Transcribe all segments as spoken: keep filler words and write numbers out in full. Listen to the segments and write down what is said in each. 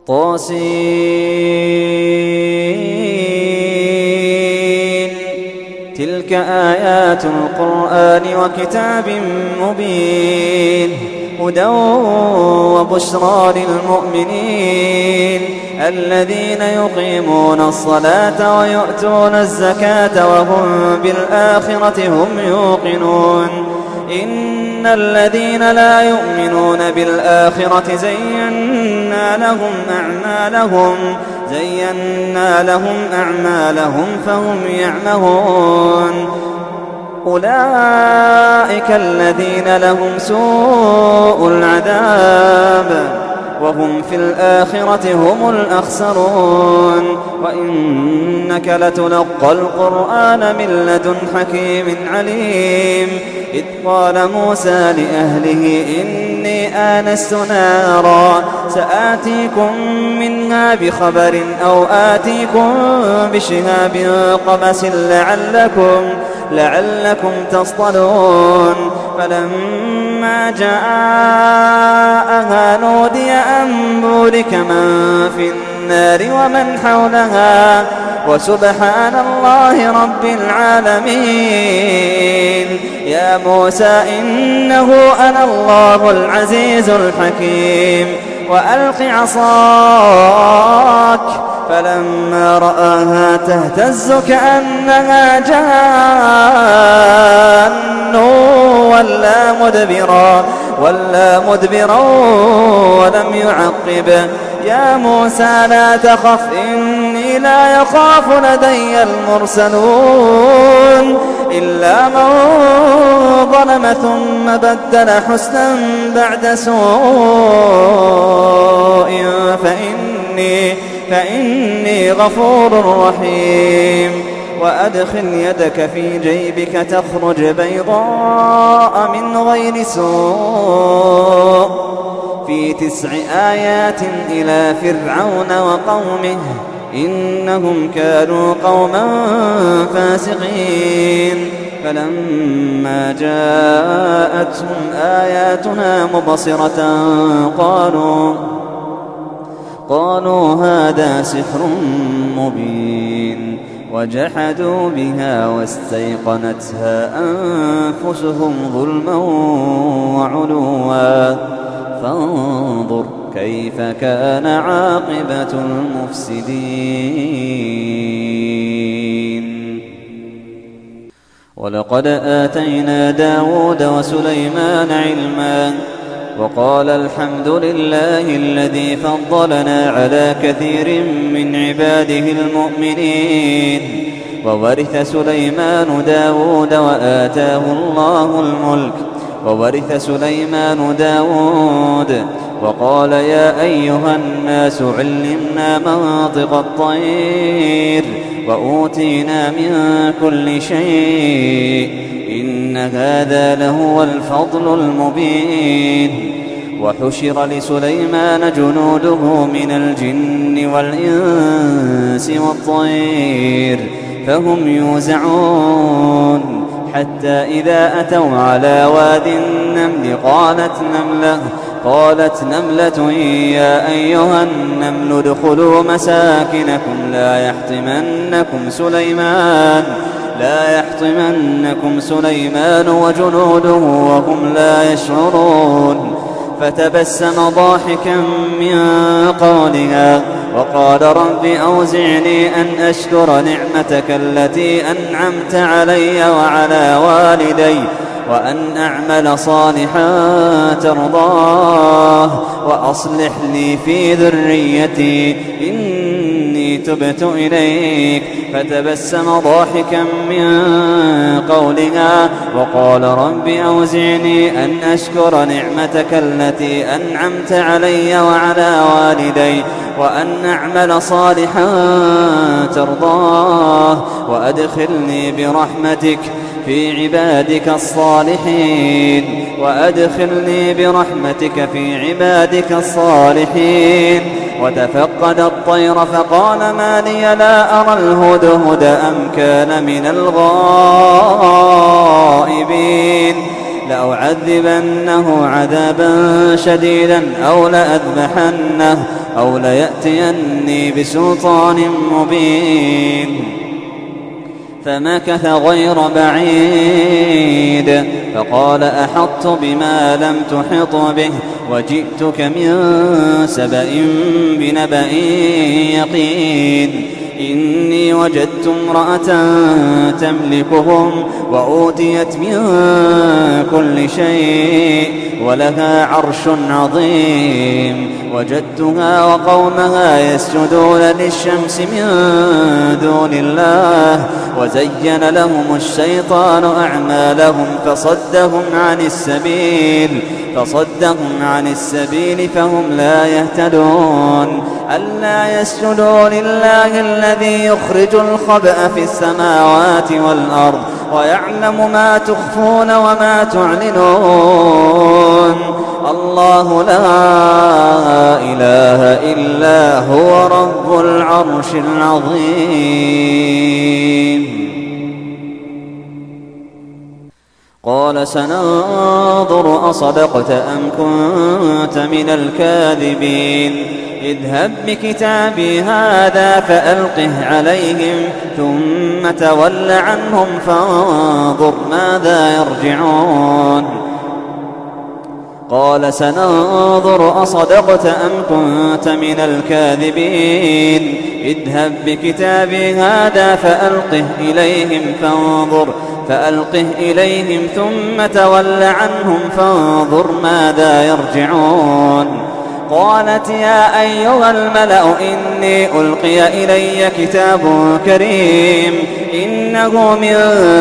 طاسين. تلك آيات القرآن وكتاب مبين، هدى وبشرى للمؤمنين الذين يقيمون الصلاة ويؤتون الزكاة وهم بالآخرة هم يوقنون. إن الذين لا يؤمنون بالآخرة زينا لهم أعمالهم زينا لهم أعمالهم فهم يعمهون. أولئك الذين لهم سوء العذاب وهم في الآخرة هم الأخسرون. وإنك لتلقى القرآن من لدن حكيم عليم. إذ قال موسى لأهله إني آنست نارا سآتيكم منها بخبر أو آتيكم بشهاب قبس لعلكم لعلكم تصطلون. فلما جاءها نودي أن بورك من في النار ومن حولها وسبحان الله رب العالمين. يا موسى إنه أنا الله العزيز الحكيم وألق عصاك. فلما رآها تهتز كأنها جان ولا مدبرا ولا مدبرا ولم يعقب. يا موسى لا تخف إني لا يخاف لدي المرسلون إلا من ظلم ثم بدل حسنا بعد سوء فإني فإني غفور رحيم. وأدخل يدك في جيبك تخرج بيضاء من غير سوء في تسع آيات إلى فرعون وقومه إنهم كانوا قوما فاسقين. فلما جاءتهم آياتنا مبصرة قالوا قالوا هذا سحر مبين وجحدوا بها واستيقنتها أنفسهم ظلما وعلوا فانظر كيف كان عاقبة المفسدين. ولقد آتينا داود وسليمان علما وقال الحمد لله الذي فضلنا على كثير من عباده المؤمنين. وورث سليمان داود وآتاه الله الملك وورث سليمان داود وقال يا أيها الناس علمنا منطق الطير وأوتينا من كل شيء إن هذا لهو الفضل المبين. وحشر لسليمان جنوده من الجن والإنس والطير فهم يوزعون حتى إذا أتوا على واد النمل قالت نملة قالت نملة يا أيها النمل ادخلوا مساكنكم لا يحطمنكم سليمان لا يحطمنكم سليمان وجنوده وهم لا يشعرون. فتبسم ضاحكا من قولها وقال رب أوزعني أن أشكر نعمتك التي أنعمت علي وعلى والدي وأن أعمل صالحا ترضاه وأصلح لي في ذريتي إني تبت إليك. فتبسم ضاحكا من قولها وقال رب أوزعني أن أشكر نعمتك التي أنعمت علي وعلى والدي وأن أعمل صالحا ترضاه وأدخلني برحمتك في عبادك الصالحين وأدخلني برحمتك في عبادك الصالحين. وتفقد الطير فقال ما لي لا أرى الهدهد أم كان من الغائبين. لأعذبنه عذابا شديدا أو لأذبحنه أو ليأتيني بسلطان مبين. فمكث غير بعيد فقال أحطت بما لم تحط به وجئتك من سبأ بنبأ يقين. إني وجدت امرأة تملكهم وأوتيت من كل شيء ولها عرش عظيم. وجدتها وقومها يسجدون للشمس من دون الله وزين لهم الشيطان أعمالهم فصدهم عن السبيل فصدهم عن السبيل فهم لا يهتدون. ألا يسجدوا لله الذي يخرج الخبأ في السماوات والأرض ويعلم ما تخفون وما تعلنون. الله لا إله إلا هو رب العرش العظيم. قال سننظر أصدقت أم كنت من الكاذبين. اذهب بكتابي هذا فألقه عليهم ثم تول عنهم فانظر ماذا يرجعون. قال سننظر أصدقت أم كنت من الكاذبين. اذهب بكتابي هذا فألقه إليهم فانظر فألقه إليهم ثم تول عنهم فانظر ماذا يرجعون. قالت يا أيها الملأ إني ألقي إلي كتاب كريم إنه من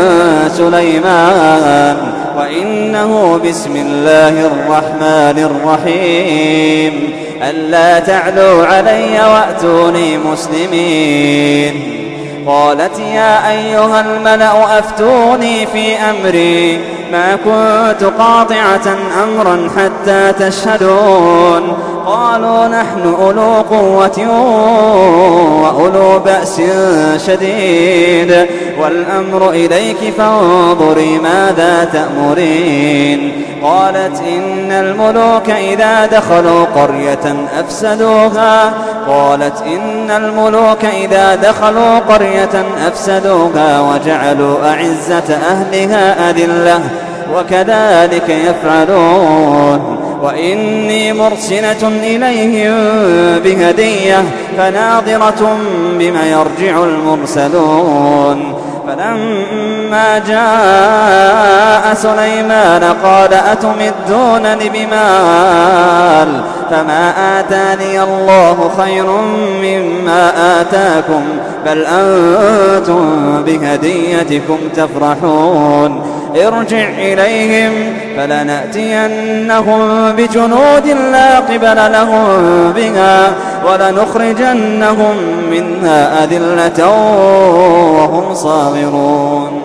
سليمان وإنه بسم الله الرحمن الرحيم ألا تعلوا علي وأتوني مسلمين. قالت يا أيها الملأ أفتوني في أمري ما كنت قاطعة أمرا حتى تشهدون. قالوا نحن أولو قوة وأولو بأس شديد والأمر إليك فانظري ماذا تأمرين. قالت إن الملوك إذا دخلوا قرية أفسدوها قالت إن الملوك إذا دخلوا قرية أفسدوها وجعلوا أعزة أهلها أذلة وكذلك يفعلون. وإني مرسلة إليهم بهدية فناظرة بما يرجع المرسلون. فلما جاء سليمان قال أتمدونني بمال فما آتاني الله خير مما آتاكم بل أنتم بهديتكم تفرحون. ارجع إليهم فلنأتينهم بجنود لا قبل لهم بها ولنخرجنهم منها أذلة وهم صاغرون.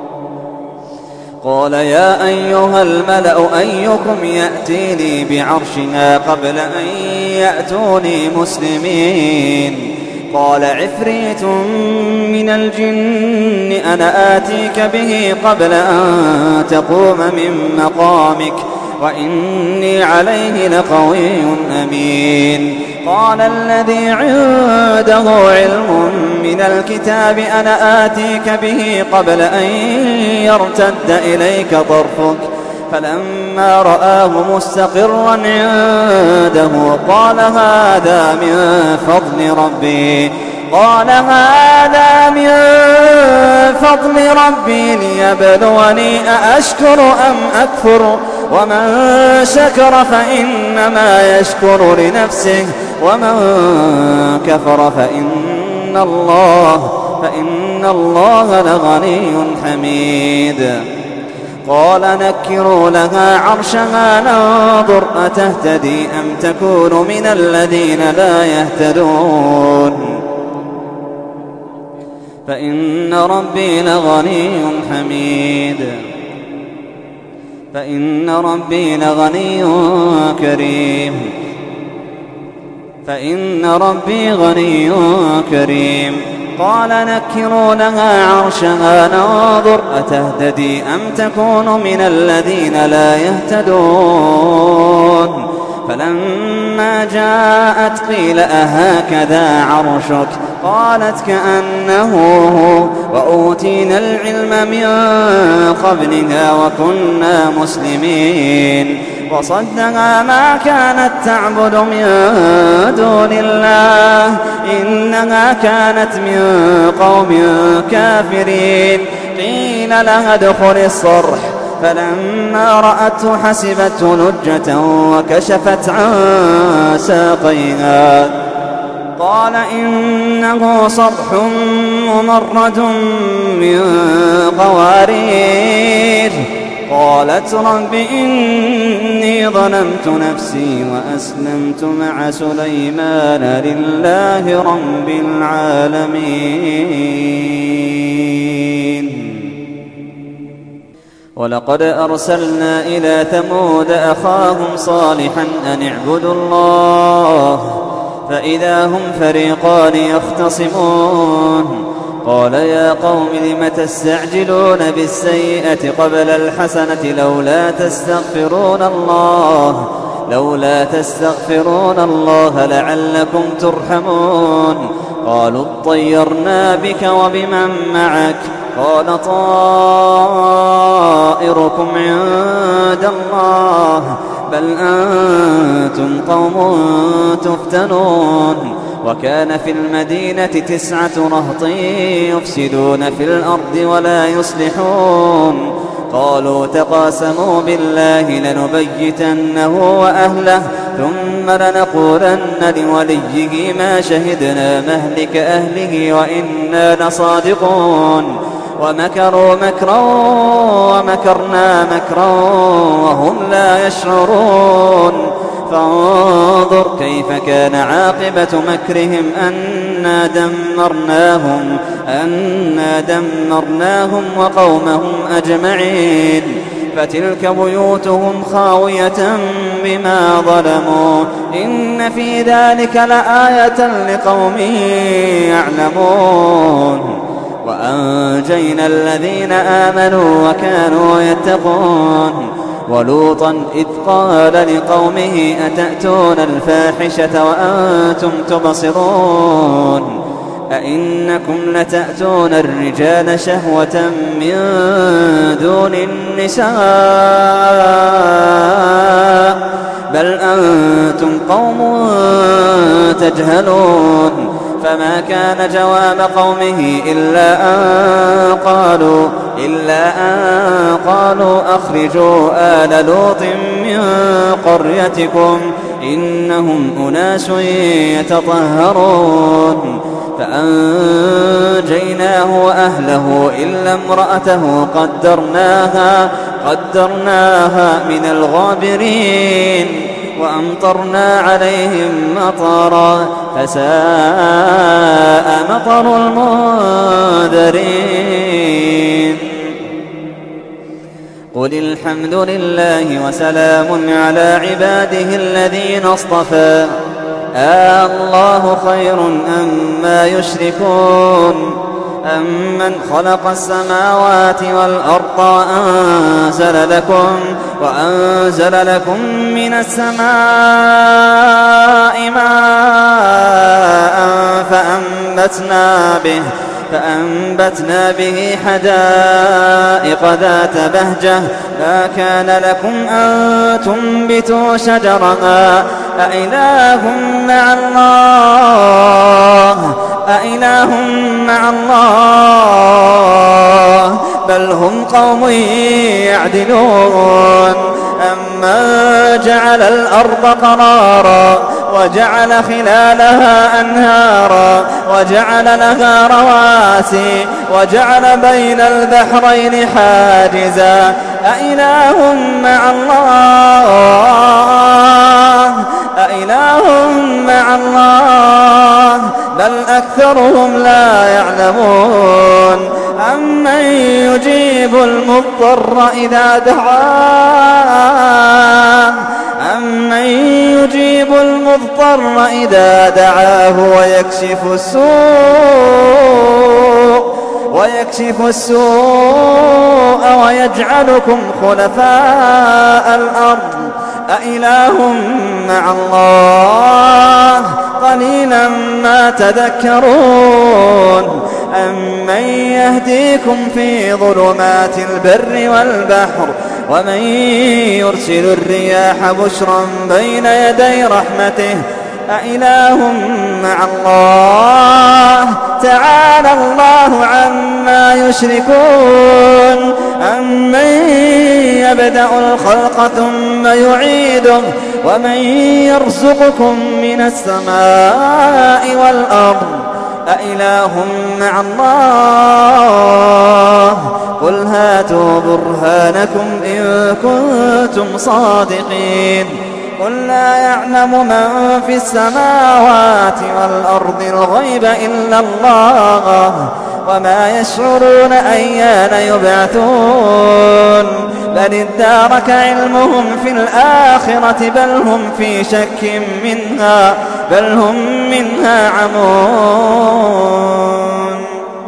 قال يا أيها الملأ أيكم يأتيني بعرشها قبل أن يأتوني مسلمين. قال عفريت من الجن أنا آتيك به قبل أن تقوم من مقامك وإني عليه لقوي أمين. قال الذي عنده علم من الكتاب أنا آتيك به قبل أن يرتد إليك طرفك فلما رآه مستقرا عنده قال هذا من فضل ربي قال هذا من فضل ربي ليبلوني أأشكر أم أكفر ومن شكر فإنما يشكر لنفسه ومن كفر فإن الله فإن الله لغني حميد. قال نكروا لها عرشها ننظر أتهتدي أم تكون من الذين لا يهتدون. فإن ربي لغني حميد فإن ربي لغني كريم فإن ربي غني كريم قال نكروا لها عرشها ننظر أتهتدي أم تكون من الذين لا يهتدون فلما جاءت قيل أهكذا عرشك قالت كأنه هو وأوتينا العلم من قبلها وكنا مسلمين وصدها ما كانت تعبد من دون الله إنها كانت من قوم كافرين قيل لها ادخل الصرح فلما رأته حسبته لجة وكشفت عن ساقيها قال إنه صرح ممرد من قوارير قالت رب إني ظلمت نفسي وأسلمت مع سليمان لله رب العالمين. ولقد أرسلنا إلى ثمود أخاهم صالحا أن اعبدوا الله فإذا هم فريقان يختصمون قال يا قوم لم تستعجلون بالسيئة قبل الحسنة لولا تستغفرون الله لولا تستغفرون الله لعلكم ترحمون قالوا اطيرنا بك وبمن معك قال طائركم عند الله بل أنتم قوم تفتنون وكان في المدينة تسعة رهط يفسدون في الأرض ولا يصلحون قالوا تقاسموا بالله لنبيتنه وأهله ثم لنقولن لوليه ما شهدنا مهلك أهله وإنا لصادقون ومكروا مكرا ومكرنا مكرا وهم لا يشعرون فانظر كيف كان عاقبة مكرهم أنا دمرناهم أنا دمرناهم وقومهم أجمعين فتلك بيوتهم خاوية بما ظلموا إن في ذلك لآية لقوم يعلمون وأنجينا الذين آمنوا وكانوا يتقون ولوطا إذ قال لقومه أتأتون الفاحشة وأنتم تبصرون أئنكم لتأتون الرجال شهوة من دون النساء بل أنتم قوم تجهلون فما كان جواب قومه إلا أن قالوا إلا أن قالوا أخرجوا آل لوط من قريتكم إنهم أناس يتطهرون فأنجيناه وأهله إلا امرأته قدرناها قدرناها من الغابرين وأمطرنا عليهم مطرا فساء مطر المنذرين قل الحمد لله وسلام على عباده الذين اصطفى آه الله خير أما يشركون أمن خلق السماوات والأرض وأنزل لكم وأنزل لكم من السماء ماء فأنبتنا به فأنبتنا به حدائق ذات بهجة ما كان لكم أن تنبتوا شجرها أإله مع الله أإله مع الله بل هم قوم يعدلون أما جعل الأرض قرارا وجعل خلالها أنهارا وجعل لها رواسي وجعل بين البحرين حاجزا أإله مع الله أإله مع الله بل أكثرهم لا يعلمون أمن يجيب المضطر إذا دعاه أمن يجيب المضطر إذا دعاه ويكشف السوء ويكشف السوء ويجعلكم خلفاء الأرض أإله مع الله قليلا ما تذكرون أمن يهديكم في ظلمات البر والبحر ومن يرسل الرياح بشرا بين يدي رحمته أإله مع الله تعالى الله عما يشركون أمن يبدأ الخلق ثم يعيده ومن يرزقكم من السماء والأرض أإله مع الله قل هاتوا برهانكم إن كنتم صادقين قل لا يعلم من في السماوات والأرض الغيب إلا الله وما يشعرون أيان يبعثون بل ادارك علمهم في الآخرة بل هم في شك منها بل هم منها عمون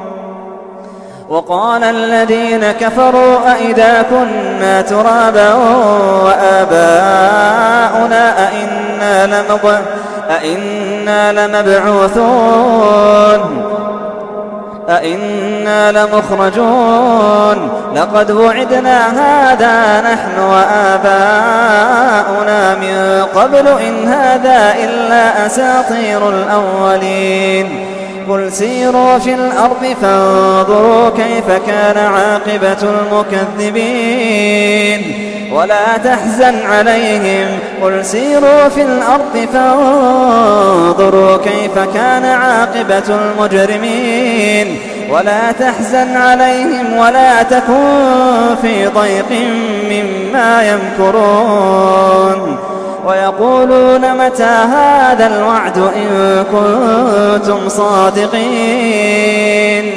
وقال الذين كفروا أئذا كنا ترابا وآباؤنا أئنا لمب... أئنا لمبعوثون أئنا لمخرجون لقد وعدنا هذا نحن وآباؤنا من قبل إن هذا إلا أساطير الأولين قل سيروا في الأرض فانظروا كيف كان عاقبة المكذبين ولا تحزن عليهم قل سيروا في الأرض فانظروا كيف كان عاقبة المجرمين ولا تحزن عليهم ولا تكن في ضيق مما يمكرون ويقولون متى هذا الوعد إن كنتم صادقين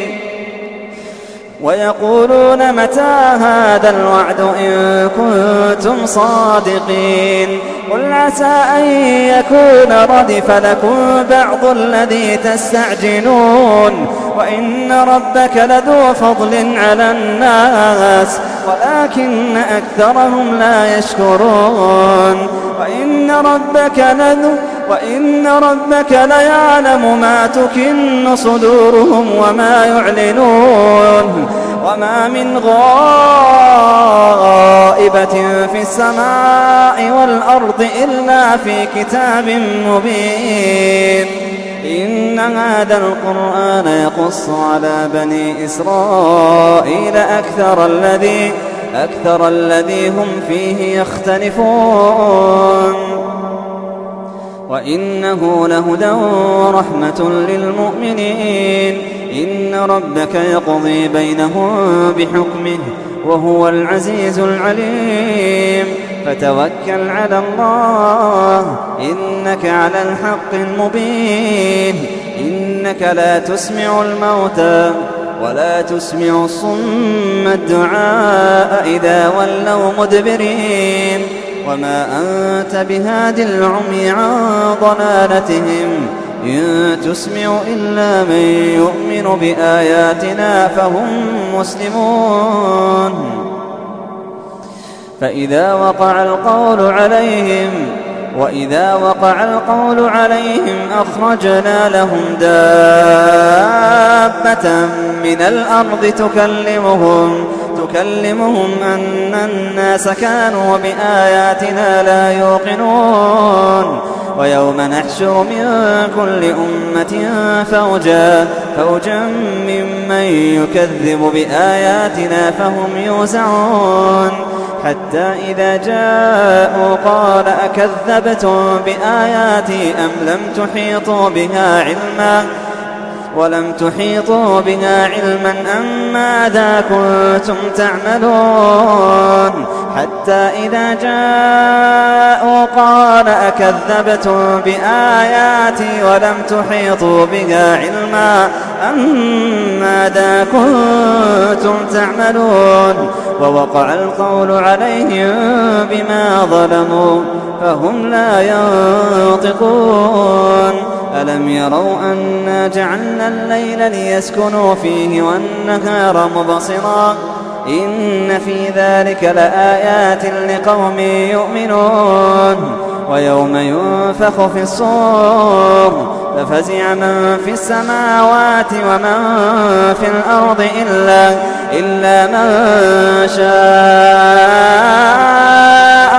ويقولون متى هذا الوعد إن كنتم صادقين قل عسى أن يكون ردف لكم بعض الذي تستعجلون وإن ربك لذو فضل على الناس ولكن أكثرهم لا يشكرون وإن ربك لذو وإن ربك ليعلم ما تكن صدورهم وما يعلنون وما من غائبة في السماء والأرض إلا في كتاب مبين إن هذا القرآن يقص على بني إسرائيل أكثر الذي أكثر الذي هم فيه يختلفون وإنه لهدى ورحمة للمؤمنين إن ربك يقضي بينهم بحكمه وهو العزيز العليم فتوكل على الله إنك على الحق المبين إنك لا تسمع الموتى ولا تسمع الصم الدعاء إذا ولوا مدبرين وما أنت بهاد العمي عن ضلالتهم إن تسمع إلا من يؤمن بآياتنا فهم مسلمون فإذا وقع القول عليهم وإذا وقع القول عليهم أخرجنا لهم دابة من الأرض تكلمهم تكلمهم أن الناس كانوا بآياتنا لا يوقنون ويوم نحشر من كل أمة فوجا فوجا ممن يكذب بآياتنا فهم يوزعون حتى إذا جاءوا قال أكذبتم بآياتي أم لم تحيطوا بها علما ولم تحيطوا بها علما أم ماذا كنتم تعملون حتى إذا جاءوا قال أكذبتم بآياتي ولم تحيطوا بها علما أم ماذا كنتم تعملون ووقع القول عليهم بما ظلموا فهم لا ينطقون ألم يروا أنا جعلنا الليل ليسكنوا فيه والنهار مبصرا إن في ذلك لآيات لقوم يؤمنون ويوم ينفخ في الصور ففزع من في السماوات ومن في الأرض إلا, إلا من شاء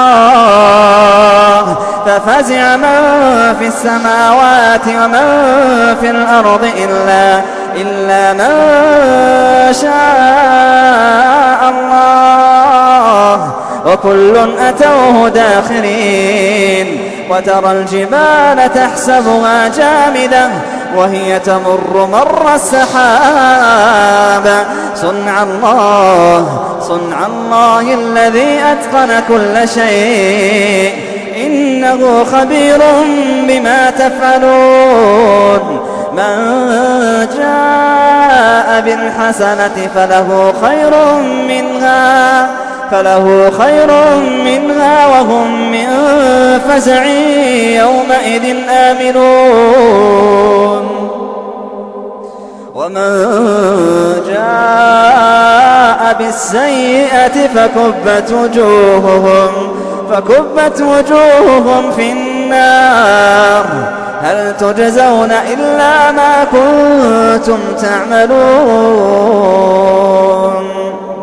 الله ففزع من في السماوات ومن في الأرض إلا, إلا من شاء الله وكل أتوه داخرين وترى الجبال تحسبها جامدة وهي تمر مر السحاب صنع الله صنع الله الذي أتقن كل شيء إنه خبير بما تفعلون من جاء بالحسنة فله خير منها فله خير منها وهم من فزع يومئذ آمنون ومن جاء بالسيئة فكبت وجوههم فكبت وجوههم في النار هل تجزون إلا ما كنتم تعملون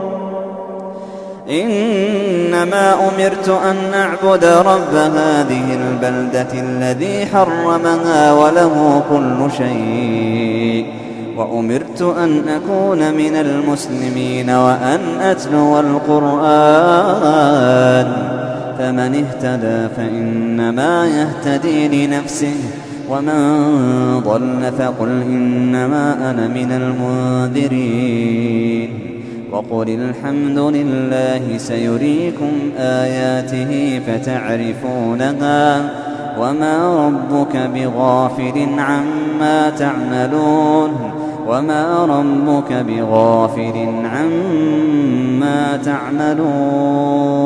إنما أمرت أن أعبد رب هذه البلدة الذي حرمها وله كل شيء وأمرت أن أكون من المسلمين وأن أتلو القرآن فمن اهتدى فإنما يهتدي لنفسه ومن ضل فقل إنما أنا من المنذرين وقل الحمد لله سيريكم آياته فتعرفونها وما ربك بغافل عما تعملون وما ربك بغافل عما تعملون